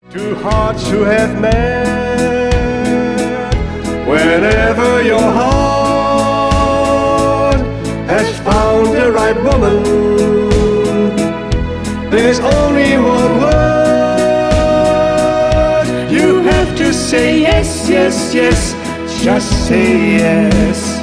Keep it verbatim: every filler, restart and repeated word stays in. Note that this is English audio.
Two hearts who have met, whenever your heart has found the right woman, there's only one word you have to say. Yes, yes, yes, just say yes.